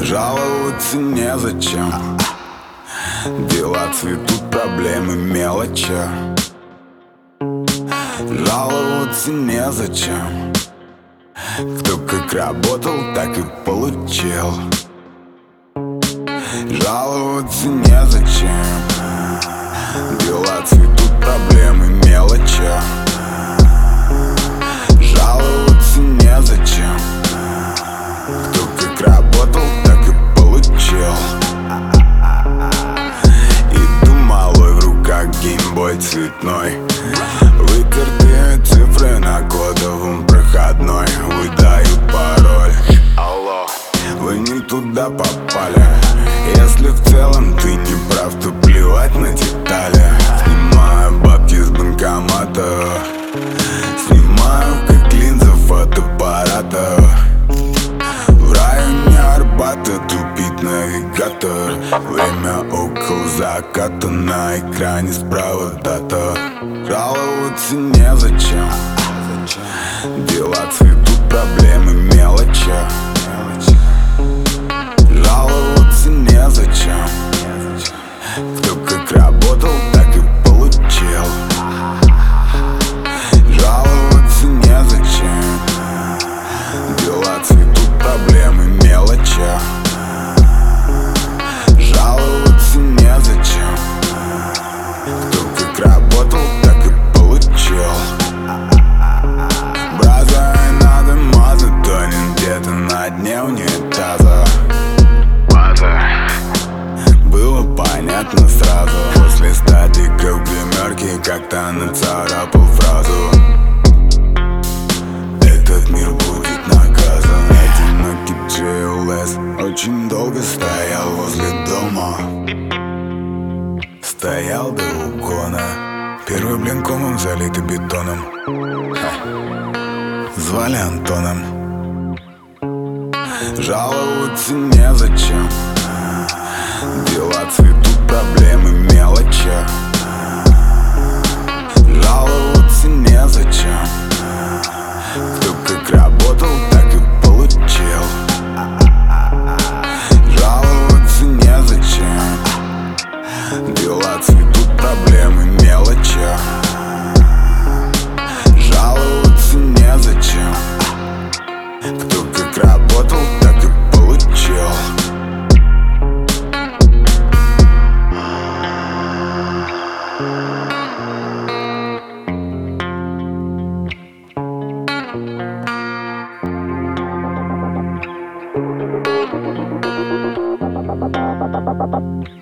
Жаловаться незачем. Дела цветут, проблемы мелочи. Жаловаться незачем. Кто как работал, так и получил. Жаловаться незачем. Дела цветут, проблемы мелочи. Жаловаться незачем. Кто как работал, так и получил. Иду малой, в руках геймбой цветной. Вытертые цифры на кодовом проходной. Выдаю пароль. Алло, вы не туда попали. Если в целом ты не прав, то плевать на детали. Снимаю бабки с банкомата. Снимаю как линза фотоаппарата. В районе Арбата тупит навигатор. Время около заката, на экране справа дата. Жаловаться незачем. Дела цветут, проблемы мелочи. Жаловаться незачем. Кто как работал, так и получил. Жаловаться незачем. Дела цветут, проблемы мелочи. Жаловаться незачем. Кто как работал, так и получил. Браза и надо мазать, тонет где-то на дне унитаза. Было понятно сразу. После статика в гримерке как-то нацарапал фразу: этот мир будет наказан. Одинокий GLS очень долго стоял возле дома. Стоял до угона. Первый блин комом залитый бетоном. Звали Антоном. Жаловаться незачем. Дела цветут, проблемы мелочи. Жаловаться незачем. Кто как работал, так и получил. Жаловаться незачем. Дела цветут, проблемы мелочи. Жаловаться незачем. Кто как работал, так и получил. Ba ba ba ba ba ba ba.